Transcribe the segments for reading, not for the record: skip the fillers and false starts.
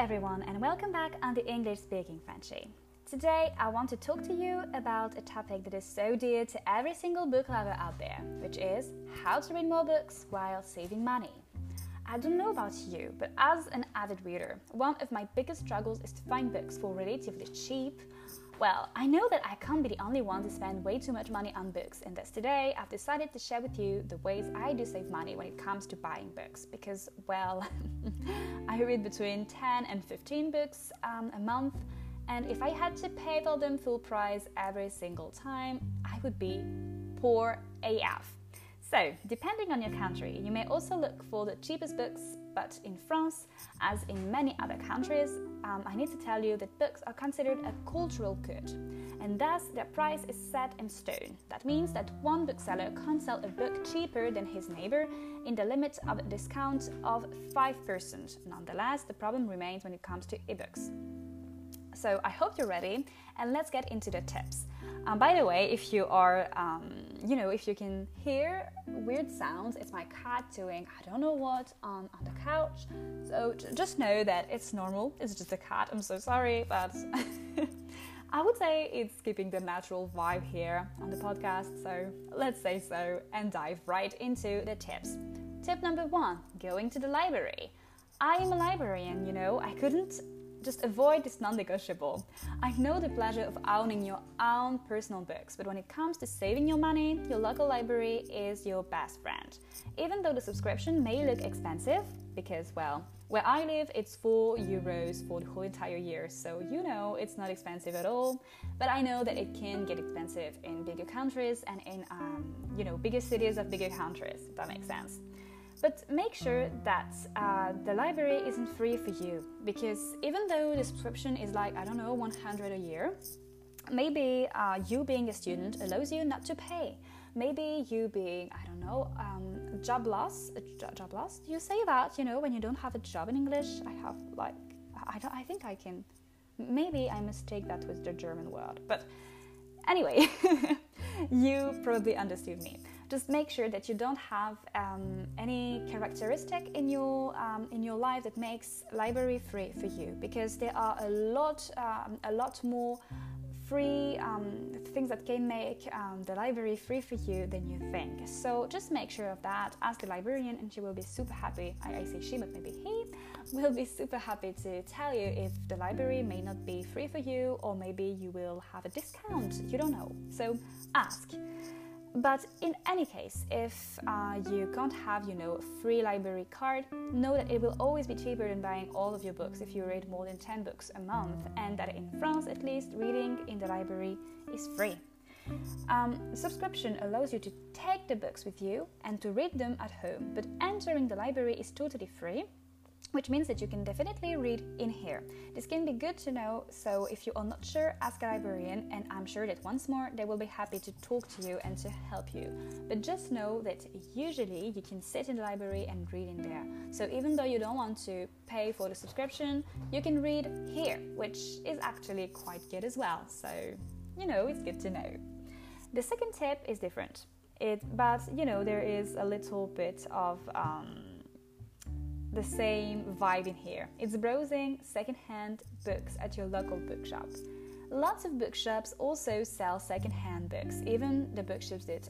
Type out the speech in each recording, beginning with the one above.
everyone and welcome back on the English Speaking Frenchie. Today I want to talk to you about a topic that is so dear to every single book lover out there, which is how to read more books while saving money. I don't know about you, but as an avid reader, one of my biggest struggles is to find books for relatively cheap. Well, I know that I can't be the only one to spend way too much money on books, and thus today I've decided to share with you the ways I do save money when it comes to buying books, because, well, I read between 10 and 15 books a month, and if I had to pay for them full price every single time, I would be poor AF. So, depending on your country, you may also look for the cheapest books, but in France, as in many other countries, I need to tell you that books are considered a cultural good, and thus their price is set in stone. That means that one bookseller can't sell a book cheaper than his neighbor in the limit of a discount of 5%. Nonetheless, the problem remains when it comes to ebooks. So I hope you're ready, and let's get into the tips. By the way, if you are, if you can hear weird sounds, it's my cat doing I don't know what on the couch. So just know that it's normal. It's just a cat. I'm so sorry, but I would say it's keeping the natural vibe here on the podcast. So let's say so and dive right into the tips. Tip number 1, going to the library. I am a librarian, I couldn't just avoid this non-negotiable. I know the pleasure of owning your own personal books, but when it comes to saving your money, your local library is your best friend. Even though the subscription may look expensive, because, well, where I live, it's €4 for the whole entire year, so it's not expensive at all. But I know that it can get expensive in bigger countries and in, bigger cities of bigger countries, if that makes sense. But make sure that the library isn't free for you, because even though the subscription is like, $100 a year, maybe you being a student allows you not to pay. Maybe you being, jobless. Do you say that, when you don't have a job in English? Maybe I mistake that with the German word. But anyway, you probably understood me. Just make sure that you don't have any characteristic in your life that makes library free for you, because there are a lot more free things that can make the library free for you than you think. So just make sure of that. Ask the librarian, and she will be super happy. I say she, but maybe he will be super happy to tell you if the library may not be free for you, or maybe you will have a discount. You don't know. So ask. But in any case, if you can't have, a free library card, know that it will always be cheaper than buying all of your books if you read more than 10 books a month, and that in France, at least, reading in the library is free. Subscription allows you to take the books with you and to read them at home, but entering the library is totally free, which means that you can definitely read in here. This can be good to know, so if you are not sure, ask a librarian, and I'm sure that once more they will be happy to talk to you and to help you. But just know that usually you can sit in the library and read in there. So even though you don't want to pay for the subscription, you can read here, which is actually quite good as well. So, it's good to know. The second tip is different, but there is a little bit of the same vibe in here. It's browsing second-hand books at your local bookshops. Lots of bookshops also sell second-hand books, even the bookshops that,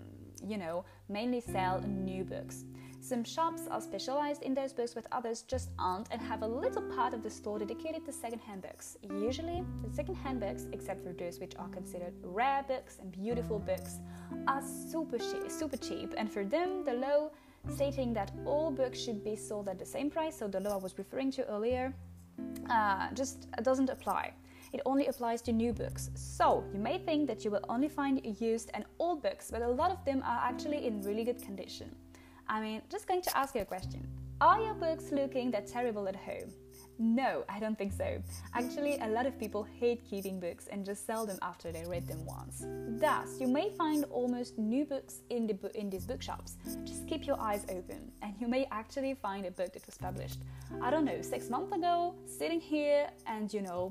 mainly sell new books. Some shops are specialized in those books, but others just aren't and have a little part of the store dedicated to second-hand books. Usually, the second-hand books, except for those which are considered rare books and beautiful books, are super cheap, and for them, the law stating that all books should be sold at the same price, so the law I was referring to earlier, just doesn't apply. It only applies to new books. So you may think that you will only find used and old books, but a lot of them are actually in really good condition. Just going to ask you a question. Are your books looking that terrible at home? No, I don't think so. Actually, a lot of people hate keeping books and just sell them after they read them once. Thus, you may find almost new books in these bookshops. Just keep your eyes open, and you may actually find a book that was published, 6 months ago, sitting here and,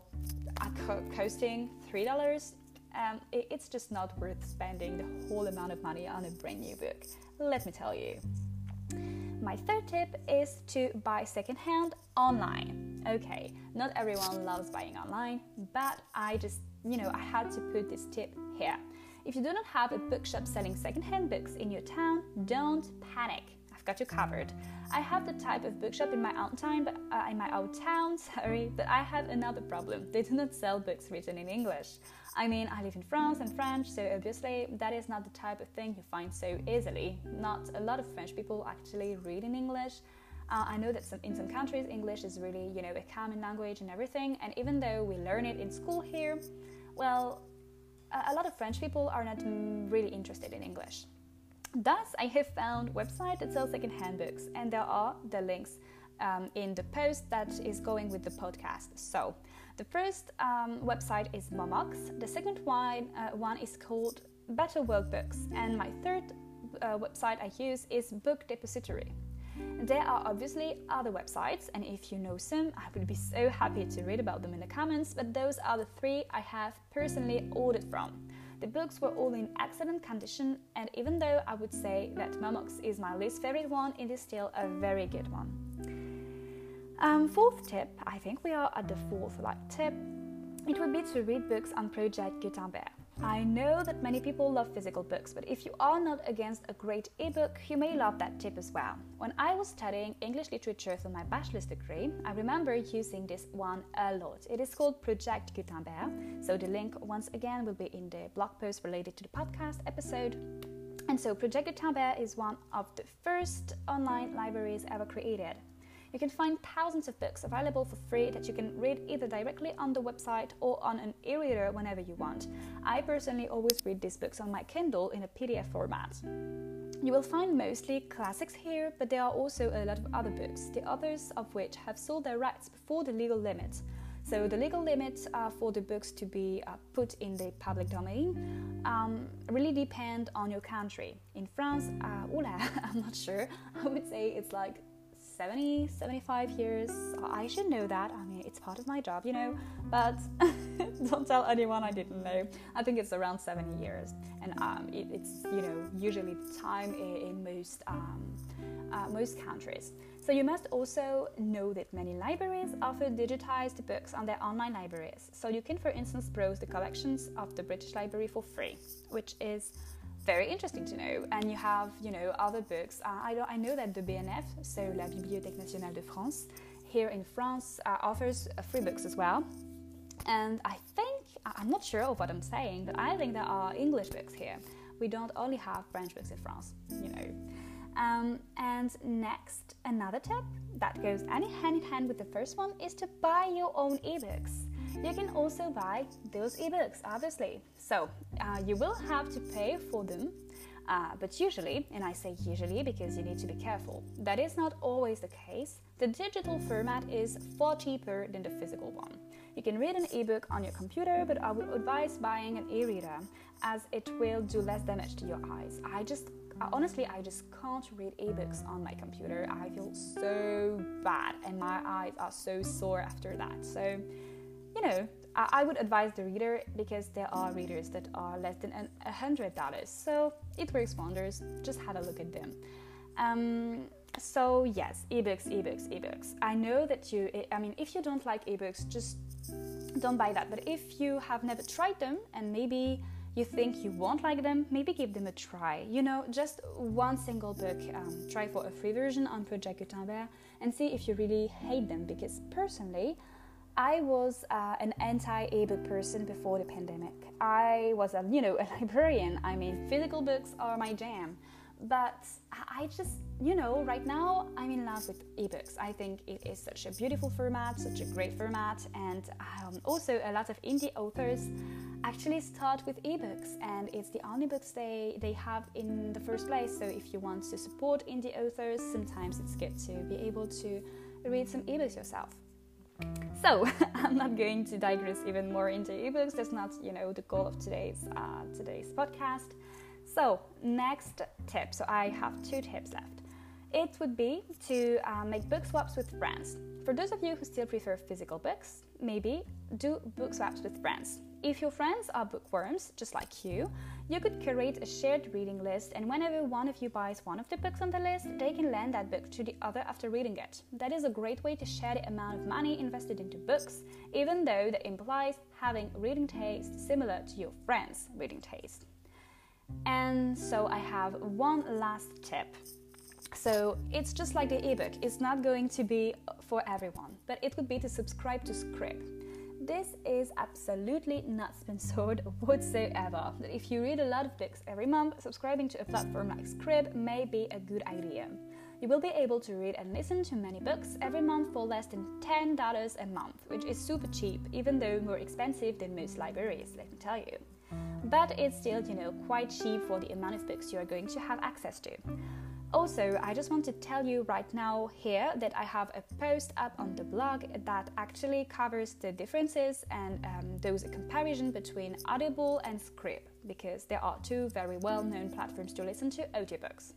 costing $3. It's just not worth spending the whole amount of money on a brand new book. Let me tell you. My third tip is to buy secondhand online. Okay, not everyone loves buying online, but I just, I had to put this tip here. If you do not have a bookshop selling secondhand books in your town, don't panic. I've got you covered. I have the type of bookshop in my own town, but but I have another problem. They do not sell books written in English. I mean, I live in France and French, so obviously that is not the type of thing you find so easily. Not a lot of French people actually read in English. I know that in some countries, English is really, a common language and everything. And even though we learn it in school here, well, a lot of French people are not really interested in English. Thus, I have found websites that sell second-hand books, and there are the links in the post that is going with the podcast. So, the first website is Momox. The second one is called Better Workbooks, and my third website I use is Book Depository. There are obviously other websites, and if you know some, I would be so happy to read about them in the comments, but those are the three I have personally ordered from. The books were all in excellent condition, and even though I would say that Momox is my least favorite one, it is still a very good one. Fourth tip, I think we are at the fourth tip, it would be to read books on Project Gutenberg. I know that many people love physical books, but if you are not against a great ebook, you may love that tip as well. When I was studying English literature for my bachelor's degree, I remember using this one a lot. It is called Project Gutenberg, so the link once again will be in the blog post related to the podcast episode. And so Project Gutenberg is one of the first online libraries ever created. You can find thousands of books available for free that you can read either directly on the website or on an e-reader whenever you want. I personally always read these books on my Kindle in a PDF format. You will find mostly classics here, but there are also a lot of other books, the authors of which have sold their rights before the legal limit. So the legal limit for the books to be put in the public domain really depend on your country. In France, I'm not sure, I would say it's 75 years. I should know that. I mean, it's part of my job, but don't tell anyone I didn't know. I think it's around 70 years, and it's usually the time in most countries. So you must also know that many libraries offer digitized books on their online libraries. So you can, for instance, browse the collections of the British Library for free, which is very interesting to know. And you have, other books. I know that the BNF, so La Bibliothèque Nationale de France, here in France offers free books as well. And I'm not sure of what I'm saying, but I think there are English books here. We don't only have French books in France, And next, another tip that goes hand in hand with the first one is to buy your own ebooks. You can also buy those ebooks, obviously. So you will have to pay for them, but usually, and I say usually because you need to be careful, that is not always the case. The digital format is far cheaper than the physical one. You can read an ebook on your computer, but I would advise buying an e-reader as it will do less damage to your eyes. Honestly, I just can't read ebooks on my computer. I feel so bad and my eyes are so sore after that. So, I would advise the reader because there are readers that are less than $100. So it works wonders. Just have a look at them. So yes, ebooks. I know that if you don't like ebooks, just don't buy that. But if you have never tried them and maybe you think you won't like them, maybe give them a try. Just one single book. Try for a free version on Project Gutenberg and see if you really hate them. Because personally, I was an anti-ebook person before the pandemic. I was a librarian. Physical books are my jam. But I just, right now I'm in love with ebooks. I think it is such a beautiful format, such a great format. And also a lot of indie authors actually start with ebooks. And it's the only books they have in the first place. So if you want to support indie authors, sometimes it's good to be able to read some ebooks yourself. So I'm not going to digress even more into ebooks. That's not, the goal of today's podcast. So next tip. So I have 2 tips left. It would be to make book swaps with friends. For those of you who still prefer physical books, maybe do book swaps with friends. If your friends are bookworms, just like you could create a shared reading list, and whenever one of you buys one of the books on the list, they can lend that book to the other after reading it. That is a great way to share the amount of money invested into books, even though that implies having reading taste similar to your friends' reading taste. And so I have one last tip. So it's just like the ebook. It's not going to be for everyone, but it would be to subscribe to Scribd. This is absolutely not sponsored whatsoever. If you read a lot of books every month, subscribing to a platform like Scribd may be a good idea. You will be able to read and listen to many books every month for less than $10 a month, which is super cheap, even though more expensive than most libraries, let me tell you. But it's still, quite cheap for the amount of books you are going to have access to. Also, I just want to tell you right now here that I have a post up on the blog that actually covers the differences and those comparison between Audible and Scribd, because there are two very well-known platforms to listen to audiobooks.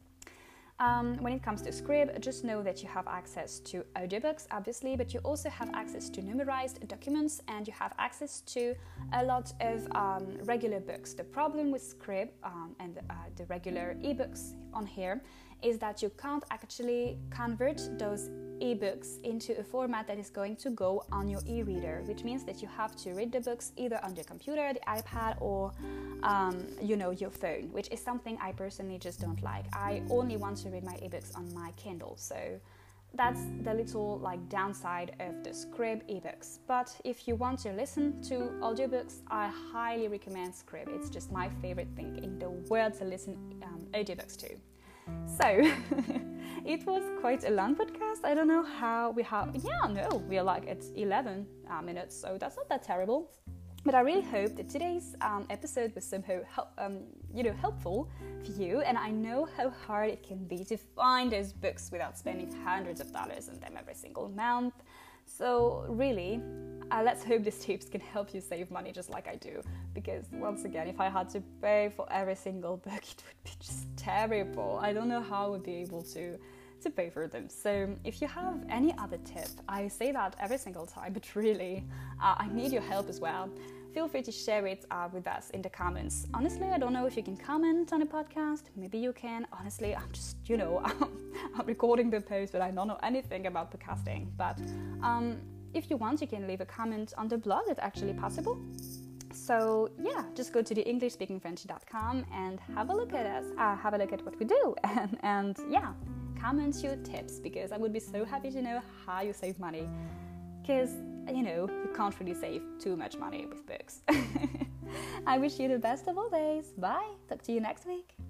When it comes to Scribd, just know that you have access to audiobooks, obviously, but you also have access to numerized documents and you have access to a lot of regular books. The problem with Scribd and the regular ebooks on here is that you can't actually convert those ebooks into a format that is going to go on your e-reader, which means that you have to read the books either on the computer, the iPad, or your phone, which is something I personally just don't like. I only want to read my ebooks on my Kindle, so that's the little downside of the Scribd ebooks. But if you want to listen to audiobooks, I highly recommend Scribd. It's just my favorite thing in the world to listen audiobooks to. So it was quite a long podcast. I don't know how we are like at 11 minutes, so that's not that terrible. But I really hope that today's episode was somehow helpful for you, and I know how hard it can be to find those books without spending hundreds of dollars on them every single month. So really, let's hope these tips can help you save money just like I do, because once again, if I had to pay for every single book, it would be just terrible. I don't know how I would be able to pay for them. So if you have any other tip, I say that every single time, but really, I need your help as well. Feel free to share it with us in the comments. Honestly, I don't know if you can comment on a podcast. Maybe you can. Honestly, I'm just, I'm recording the post, but I don't know anything about podcasting. But if you want, you can leave a comment on the blog. It's actually possible. So yeah, just go to the EnglishSpeakingFrench.com and have a look at us. Have a look at what we do. And yeah, comment your tips, because I would be so happy to know how you save money. Because, you can't really save too much money with books. I wish you the best of all days. Bye. Talk to you next week.